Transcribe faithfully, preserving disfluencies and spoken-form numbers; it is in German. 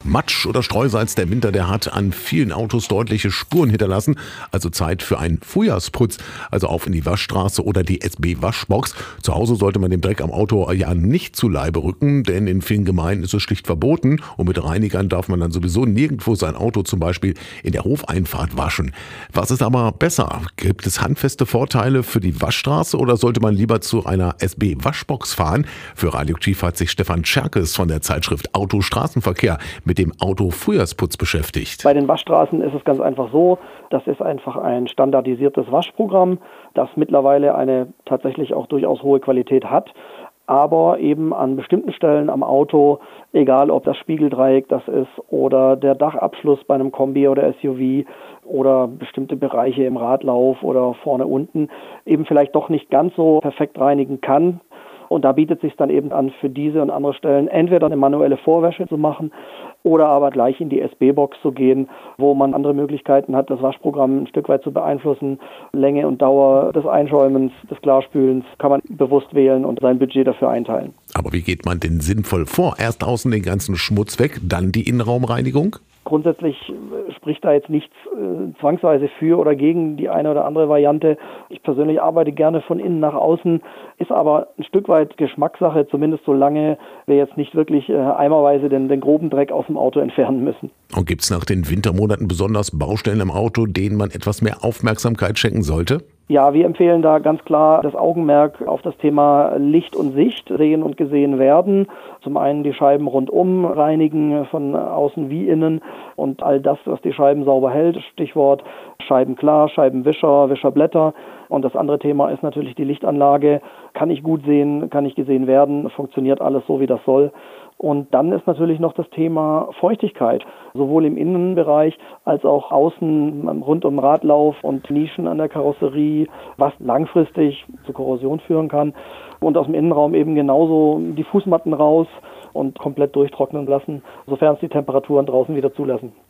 Matsch oder Streusalz, der Winter, der hat an vielen Autos deutliche Spuren hinterlassen. Also Zeit für einen Frühjahrsputz. Also auf in die Waschstraße oder die S B-Waschbox. Zu Hause sollte man dem Dreck am Auto ja nicht zu Leibe rücken, denn in vielen Gemeinden ist es schlicht verboten. Und mit Reinigern darf man dann sowieso nirgendwo sein Auto zum Beispiel in der Hofeinfahrt waschen. Was ist aber besser? Gibt es handfeste Vorteile für die Waschstraße oder sollte man lieber zu einer S B-Waschbox fahren? Für Radioaktiv hat sich Stefan Scherkes von der Zeitschrift Auto Straßenverkehr mit dem Auto-Frühjahrsputz beschäftigt. Bei den Waschstraßen ist es ganz einfach so, das ist einfach ein standardisiertes Waschprogramm, das mittlerweile eine tatsächlich auch durchaus hohe Qualität hat, aber eben an bestimmten Stellen am Auto, egal ob das Spiegeldreieck das ist oder der Dachabschluss bei einem Kombi oder S U V oder bestimmte Bereiche im Radlauf oder vorne unten, eben vielleicht doch nicht ganz so perfekt reinigen kann. Und da bietet es sich dann eben an, für diese und andere Stellen entweder eine manuelle Vorwäsche zu machen oder aber gleich in die S B-Box zu gehen, wo man andere Möglichkeiten hat, das Waschprogramm ein Stück weit zu beeinflussen. Länge und Dauer des Einschäumens, des Klarspülens kann man bewusst wählen und sein Budget dafür einteilen. Aber wie geht man denn sinnvoll vor? Erst außen den ganzen Schmutz weg, dann die Innenraumreinigung? Grundsätzlich spricht da jetzt nichts äh, zwangsweise für oder gegen die eine oder andere Variante. Ich persönlich arbeite gerne von innen nach außen, ist aber ein Stück weit Geschmackssache, zumindest solange wir jetzt nicht wirklich äh, eimerweise den, den groben Dreck aus dem Auto entfernen müssen. Und gibt es nach den Wintermonaten besonders Baustellen im Auto, denen man etwas mehr Aufmerksamkeit schenken sollte? Ja, wir empfehlen da ganz klar das Augenmerk auf das Thema Licht und Sicht, sehen und gesehen werden. Zum einen die Scheiben rundum reinigen, von außen wie innen und all das, was die Scheiben sauber hält. Stichwort Scheibenklar, Scheibenwischer, Wischerblätter. Und das andere Thema ist natürlich die Lichtanlage. Kann ich gut sehen, kann ich gesehen werden, funktioniert alles so, wie das soll. Und dann ist natürlich noch das Thema Feuchtigkeit, sowohl im Innenbereich als auch außen rund um Radlauf und Nischen an der Karosserie, was langfristig zu Korrosion führen kann. Und aus dem Innenraum eben genauso die Fußmatten raus und komplett durchtrocknen lassen, sofern es die Temperaturen draußen wieder zulassen.